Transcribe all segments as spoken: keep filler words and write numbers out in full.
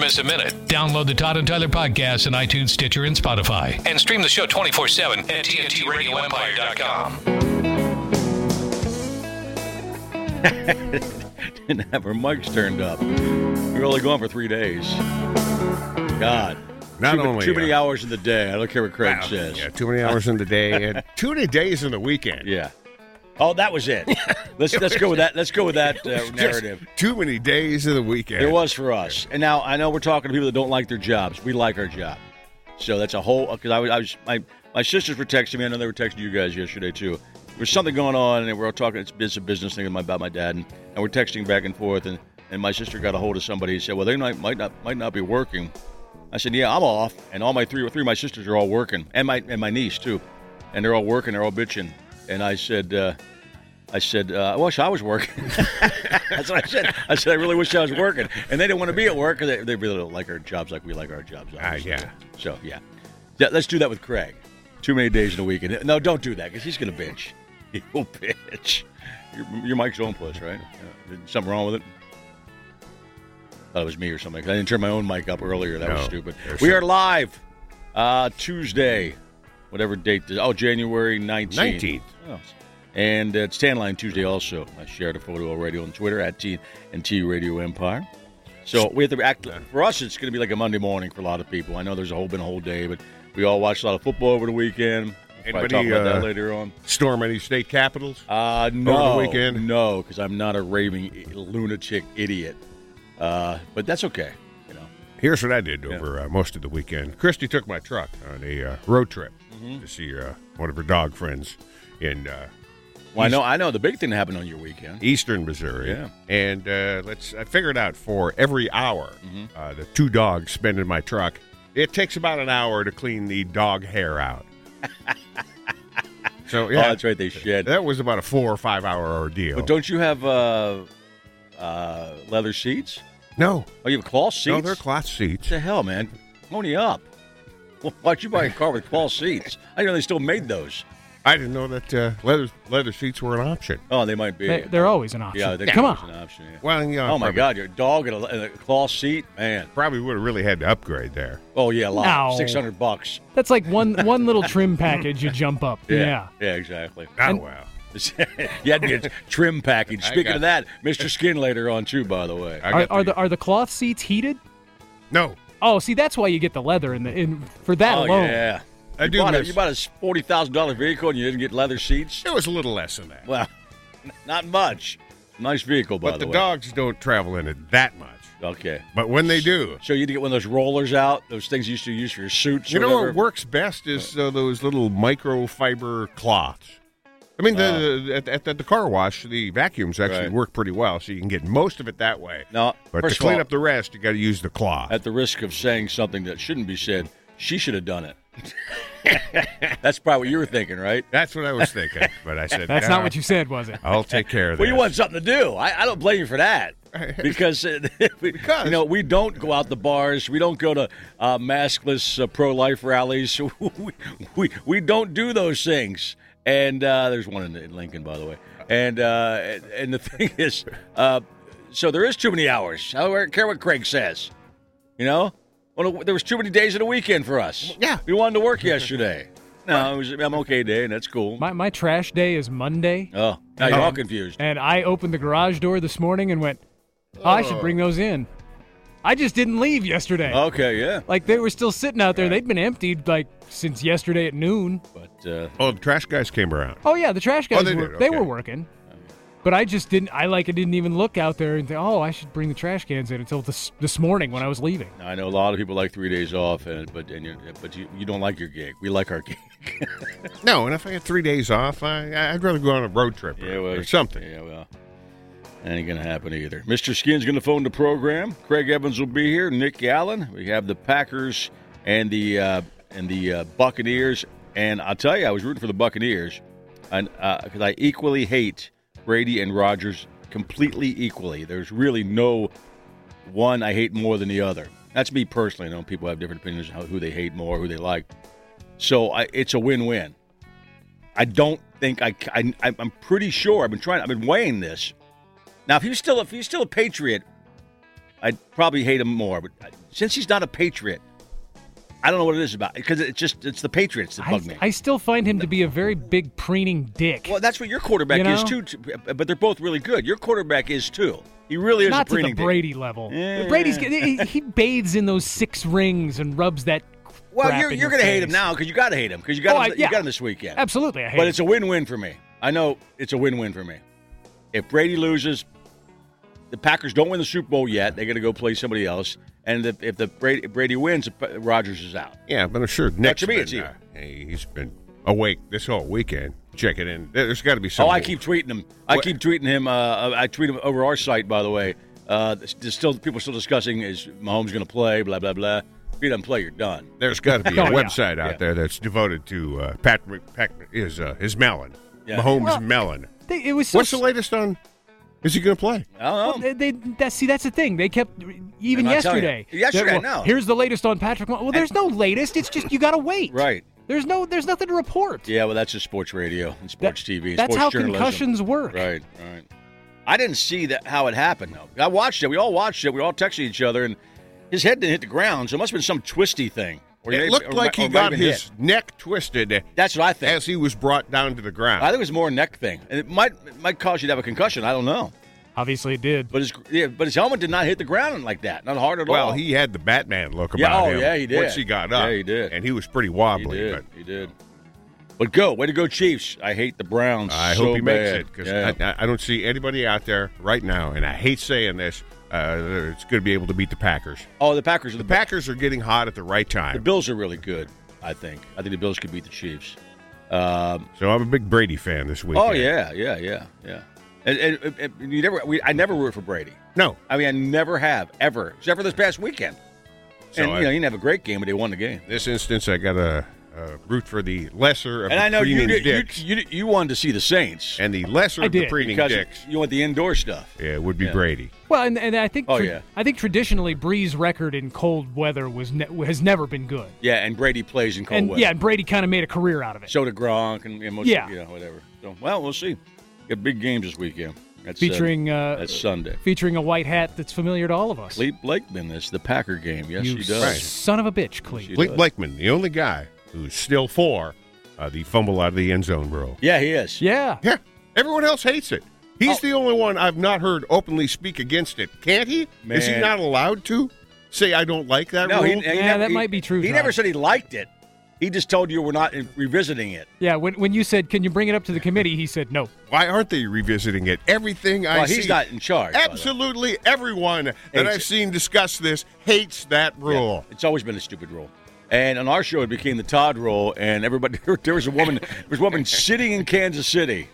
miss a minute. Download the Todd and Tyler podcast on iTunes, Stitcher, and Spotify. And stream the show twenty-four seven at T N T radio empire dot com. Didn't have our mics turned up. We were only gone for three days. God. Not too, only too many uh, hours in the day. I don't care what Craig wow, says. Yeah, too many hours in the day and too many days in the weekend. Yeah. Oh, that was it. Let's let's go with that. Let's go with that uh, narrative. Just too many days in the weekend. It was for us. And now I know we're talking to people that don't like their jobs. We like our job. So that's a whole. Because I was, I was, my my sisters were texting me. I know they were texting you guys yesterday too. There was something going on, and we we're all talking. It's, it's a business thing about my dad, and, and we're texting back and forth. And, and my sister got a hold of somebody and said, "Well, they might might not might not be working." I said, "Yeah, I'm off, and all my three three of my sisters are all working, and my and my niece too, and they're all working. They're all bitching." And I said. Uh, I said, uh, I wish I was working. That's what I said. I said, I really wish I was working. And they didn't want to be at work because they, they really don't like our jobs like we like our jobs. Ah, uh, yeah. So, yeah. yeah. Let's do that with Craig. Too many days in a week. And, no, don't do that because he's going to bitch. He will bitch. Your, your mic's on plus, right? Yeah. Something wrong with it? Thought it was me or something. I didn't turn my own mic up earlier. That no, was stupid. We some... are live uh, Tuesday, whatever date. This, oh, January nineteenth. nineteenth. Oh, and uh, it's Tan Line Tuesday also. I shared a photo already on Twitter at T and T Radio Empire. So we have to act. For us, it's going to be like a Monday morning for a lot of people. I know there's a whole been a whole day, but we all watched a lot of football over the weekend. We'll probably talk about uh, that later on. Storm any state capitals? Uh, no, over the weekend? No, because I'm not a raving lunatic idiot. Uh, but that's okay. You know. Here's what I did over yeah. uh, most of the weekend. Christy took my truck on a uh, road trip mm-hmm. to see uh, one of her dog friends in. Uh, Well, I know, I know the big thing that happened on your weekend. Eastern Missouri. Yeah. And uh, let's. I figured out for every hour mm-hmm. uh, the two dogs spend in my truck, it takes about an hour to clean the dog hair out. So yeah, oh, that's right. They shed. That was about a four or five hour ordeal. But don't you have uh, uh, leather seats? No. Oh, you have cloth seats? No, they're cloth seats. What the hell, man? Pony up. Why'd you buy a car with cloth seats? I didn't know they still made those. I didn't know that uh, leather leather seats were an option. Oh, they might be. They, they're always an option. Yeah, they come on. on. An option, yeah. Well, you know, oh my probably, God, your dog in a, in a cloth seat, man. Probably would have really had to upgrade there. Oh yeah, a lot. No. Six hundred bucks. That's like one one little trim package. You jump up. Yeah, Yeah, yeah, exactly. Oh And- wow. You had to get a trim package. I Speaking got of that, Mister Skin later on too. By the way, I Are, got are the are the cloth seats heated? No. Oh, see, that's why you get the leather in the in for that oh alone. yeah. I you do bought a, miss- you bought a forty thousand dollar vehicle and you didn't get leather seats. It was a little less than that. Well, not much. Nice vehicle, by but the, the way. dogs don't travel in it that much. Okay. But when they do, So you had to get one of those rollers out, those things you used to use for your suits. you or know whatever. what works best is uh, those little microfiber cloths. I mean, the, the, at, at the car wash, the vacuums actually Right. work pretty well, so you can get most of it that way. No, But first to clean of all, up the rest, you got to use the cloth. at the risk of saying something that shouldn't be said, she should have done it. That's probably what you were thinking, right? That's what I was thinking, but I said That's "Nah, not what you said, was it? I'll take care of that. Well, you want something to do. I, I don't blame you for that. Because, uh, we, Because- you know, we don't go out the bars. We don't go to uh, maskless uh, pro-life rallies. we, we, we don't do those things. And uh, there's one in, in Lincoln, by the way. And uh, and, and the thing is, uh, so there is too many hours. I don't care what Craig says. You know? Well, there was too many days in a weekend for us. Yeah. We wanted to work yesterday. No, it was I'm okay day, and that's cool. My my trash day is Monday, Oh, now you're all Um, confused. and I opened the garage door this morning and went, oh, I should bring those in. I just didn't leave yesterday. Okay, yeah. Like they were still sitting out there. They'd been emptied like since yesterday at noon. But uh, Oh, the trash guys came around. Oh yeah, the trash guys they were did, they okay. were working. But I just didn't. I like I didn't even look out there and think, oh, I should bring the trash cans in until this this morning when I was leaving. I know a lot of people like three days off, and but and you but you, you don't like your gig. We like our gig. No, and if I had three days off, I, I'd rather go on a road trip or, Yeah, well, or something. Yeah, well, that ain't gonna happen either. Mister Skin's gonna phone the program. Craig Evans will be here. Nick Allen. We have the Packers and the uh, and the uh, Buccaneers. And I'll tell you, I was rooting for the Buccaneers, and because uh, I equally hate Brady and Rodgers completely equally. There's really no one I hate more than the other. That's me personally. I know people have different opinions on who they hate more, who they like. So I, it's a win-win. I don't think I, I. I'm pretty sure. I've been trying. I've been weighing this. Now, if you're still if you're still a Patriot, I'd probably hate him more. But since he's not a Patriot, I don't know what it is about because it's just it's the Patriots that bug I, me. I still find him to be a very big preening dick. Well, that's what your quarterback You know? is too. But they're both really good. Your quarterback is too. He really is Not a to the preening dick. Brady level. Yeah. Brady's he, he bathes in those six rings and rubs that. Well, crap you're in you're your going to hate face. him now because you got to hate him because you got Oh, him, I- yeah. you got him this weekend. Absolutely, I hate But him. it's a win-win for me. I know it's a win-win for me. If Brady loses, the Packers don't win the Super Bowl yet. They're going to go play somebody else. And if, if the Brady, Brady wins, Rodgers is out. Yeah, but I'm sure Nick's to me, been, it's even. uh, hey, he's been awake this whole weekend. Checking in. There's got to be some. Oh, I keep tweeting him. I What- keep tweeting him. Uh, I tweet him over our site, by the way. Uh, there's still people still discussing is Mahomes going to play? Blah blah blah. If he doesn't play, you're done. There's got to be a Oh, yeah. website out Yeah. there that's devoted to uh, Patrick Pack is uh, his melon. Yeah. Mahomes Well, melon. They, it was so What's the latest on? Is he going to play? I don't know. They, they, that, see, that's the thing. They kept even I'm not telling you. yesterday. Yesterday, that, I know. Here's the latest on Patrick. Mah- Well, there's no latest. It's just you got to wait. Right. There's no. There's nothing to report. Yeah, well, that's just sports radio and That- sports T V. And that's sports how journalism. concussions work. Right, right. I didn't see that how it happened though. I watched it. We all watched it. We all texted each other, and his head didn't hit the ground, so it must have been some twisty thing. Or It maybe- looked or like might- he or might got have been his hit. neck twisted That's what I think. as he was brought down to the ground. I think it was more a neck thing, and it might it might cause you to have a concussion. I don't know, Obviously, it did. but his yeah, but his helmet did not hit the ground like that. Not hard at well, all. he had the Batman look Yeah, about oh, him yeah, he did. once he got up. Yeah, he did. And he was pretty he wobbly. did. But He did. But go, way to go, Chiefs! I hate the Browns. I so hope he makes bad. it because Yeah. I, I don't see anybody out there right now, and I hate saying this, uh, it's going to be able to beat the Packers. oh, the Packers are The the, Packers are getting hot at the right the time. Bills are really good. I think. I think the Bills could beat the Chiefs. Um, So I'm a big Brady fan this weekend. oh yeah, yeah, yeah, yeah. And, and, and you never, we, I never root for Brady. No. I mean, I never have ever, except for this past weekend. So and I- you know, he didn't have a great game, but they won the game. This instance, I got to uh, root for the lesser of And the I know you, preening did, you, dicks. you you wanted to see the Saints and the lesser I of the did, preening because dicks you want the indoor stuff. yeah, would be Yeah. Brady. Well, and, and I think Oh, tra- yeah. I think traditionally Bree's record in cold weather was ne- has never been good. Yeah, and Brady plays in cold and weather. yeah, and Brady kind of made a career out of it. So did Gronk and, and most, Yeah. you know, whatever. So, well, we'll see. Got big games this weekend. That's, featuring uh, uh, that's Sunday. featuring a white hat that's familiar to all of us. Clete Blakeman is the Packer game. Yes, you he does. Right. son of a bitch, Clete. He Blake does. Blakeman, the only guy who's still for uh, the fumble out of the end zone rule. Yeah, he is. Yeah. Yeah, everyone else hates it. He's Oh. the only one I've not heard openly speak against it. Can't he? Is he Man. not allowed to say I don't like that No, rule? he, he Yeah, never, that he- might be true, He John. never said he liked it. He just told you we're not revisiting it. Yeah, when when you said, "Can you bring it up to the committee?" he said, "No." Why aren't they revisiting it? Everything I Well, see, he's not in charge. by the way. absolutely everyone that Hates I've it. seen discuss this hates that rule. Yeah, it's always been a stupid rule. And on our show, it became the Todd rule, and everybody there was a woman, there was a woman sitting in Kansas City,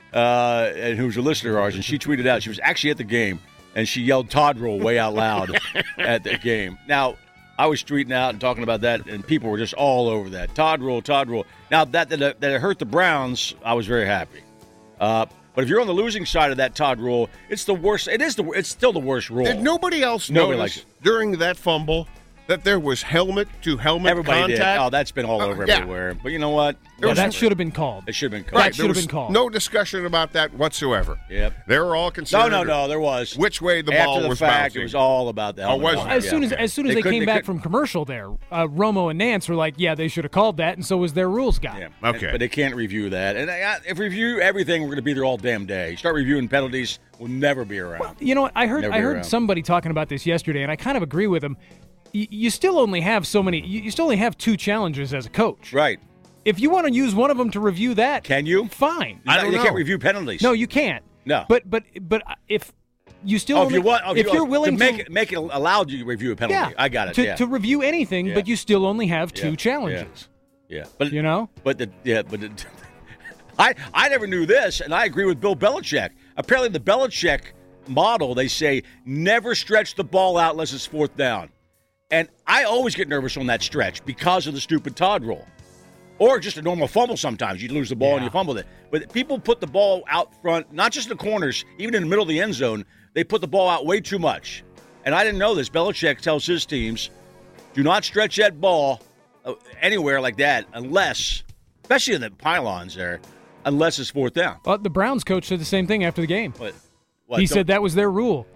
uh, and who was a listener of ours, and she tweeted out she was actually at the game, and she yelled Todd rule way out loud at the game. Now, I was tweeting out and talking about that, and people were just all over that Todd rule, Todd rule. Now that that, that it hurt the Browns, I was very happy. Uh, but if you're on the losing side of that Todd rule, it's the worst. It is the. It's still the worst rule. Did nobody else Nobody notice likes during that fumble that there was helmet to helmet Everybody contact? did. Oh, that's been all Uh, over yeah. everywhere. But you know what? Yeah, was- that should have been called. It should have been That called. Right, should there have was been called. No discussion about that whatsoever. Yep. They were all No, concerned. no, no. There was Which way the After ball the was fact, bouncing. it was all about the helmet. was ball. it? As Yeah. soon as as soon as They they, couldn't- came they back couldn't- from commercial, there, uh, Romo and Nance were like, "Yeah, they should have called that," and so was their rules guy. Yeah. Okay. But they can't review that. And I, if we review everything, we're going to be there all damn day. Start reviewing penalties, we'll never be around. You know what? I heard Never I be heard around. somebody talking about this yesterday, and I kind of agree with him. Y- you still only have so many. You, you still only have two challenges as a coach. Right. If you want to use one of them to review that, Can you? Fine. I don't you know. can't review penalties. No, you can't. No. But but but if you still Oh, if only, you want, oh, if you, you're to willing make to it make it allowed you to review a penalty. yeah, I got it. to, yeah. to review anything, Yeah. but you still only have two Yeah. challenges. yeah. But You know? But the yeah, but the, I I never knew this, and I agree with Bill Belichick. Apparently, the Belichick model, they say never stretch the ball out unless it's fourth down, and I always get nervous on that stretch because of the stupid Todd rule, or just a normal fumble. Sometimes you lose the ball and Yeah. you fumble it, but people put the ball out front, not just in the corners, even in the middle of the end zone. They put the ball out way too much, and I didn't know this. Belichick tells his teams, do not stretch that ball uh, anywhere like that unless, especially in the pylons there, unless it's fourth down. Well, the Browns coach said the same thing after the game. But what, He don't- said that was their rule. don't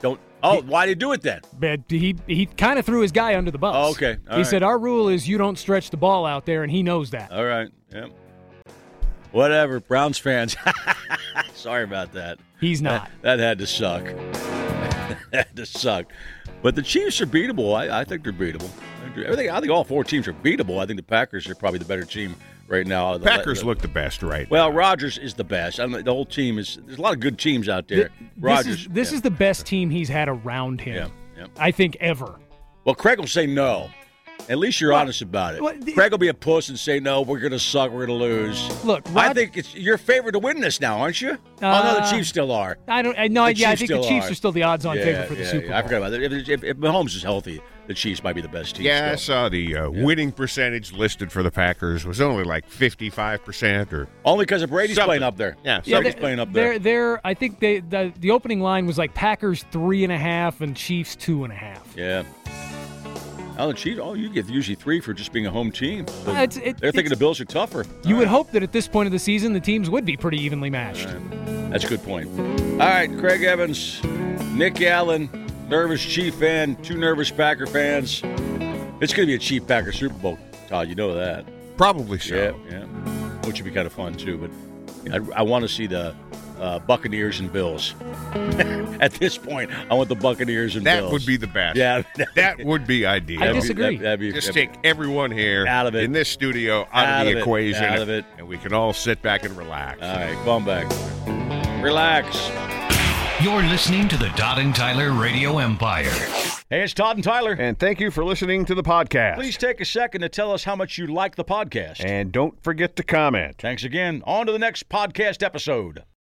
Oh, why did he do it then? But he he kind of threw his guy under the bus. Oh, okay. All he right. said, our rule is you don't stretch the ball out there, and he knows that. All right. Yep. Whatever. Browns fans. Sorry about that. He's not. That, that had to suck. that had to suck. But the Chiefs are beatable. I, I think they're beatable. Everything. I think all four teams are beatable. I think the Packers are probably the better team right now. The Packers the, look the best right well, now. Well, Rodgers is the best. I mean, the whole team is. There's a lot of good teams out there. Th- Rodgers. This, is, this yeah. is the best team he's had around him. Yeah, yeah. I think ever. Well, Craig will say no. At least you're well, honest about it. Well, the, Craig will be a puss and say, no, we're going to suck, we're going to lose. Look, Rod, I think it's your favorite to win this now, aren't you? Uh, oh, no, the Chiefs still are. I don't. I know. The Yeah, I Chiefs think the Chiefs are. are still the odds-on yeah, favorite for the yeah, Super yeah. Bowl. I forgot about that. If, if, if Mahomes is healthy, the Chiefs might be the best team. Yeah, still. I saw the uh, yeah. winning percentage listed for the Packers was only like fifty-five percent or only because of Brady's something. playing up there. Yeah, Yeah, Brady's they're, playing up they're, there. they're, I think they the, the opening line was like Packers three and a half and Chiefs two and a half. Yeah. Oh, the Chiefs. Oh, you get usually three for just being a home team. Uh, it's, it, They're thinking it's, the Bills are tougher. You All would right. hope that at this point of the season the teams would be pretty evenly matched. All right. That's a good point. All right, Craig Evans, Nick Allen, nervous Chief fan, two nervous Packer fans. It's going to be a Chief Packer Super Bowl, Todd. You know that. probably so. Yeah, yeah. Which would be kind of fun, too. But I, I want to see the uh, Buccaneers and Bills. At this point, I want the Buccaneers and That Bills. would be the best. Yeah. That would be ideal. I That'd be- disagree. that'd be- Just that'd be- take everyone here Out of it. in this studio out, Out of of the it. equation, Out of it. and we can all sit back and relax. All right, come on back. Relax. You're listening to the Todd and Tyler Radio Empire. Hey, it's Todd and Tyler. And thank you for listening to the podcast. Please take a second to tell us how much you like the podcast. And don't forget to comment. Thanks again. On to the next podcast episode.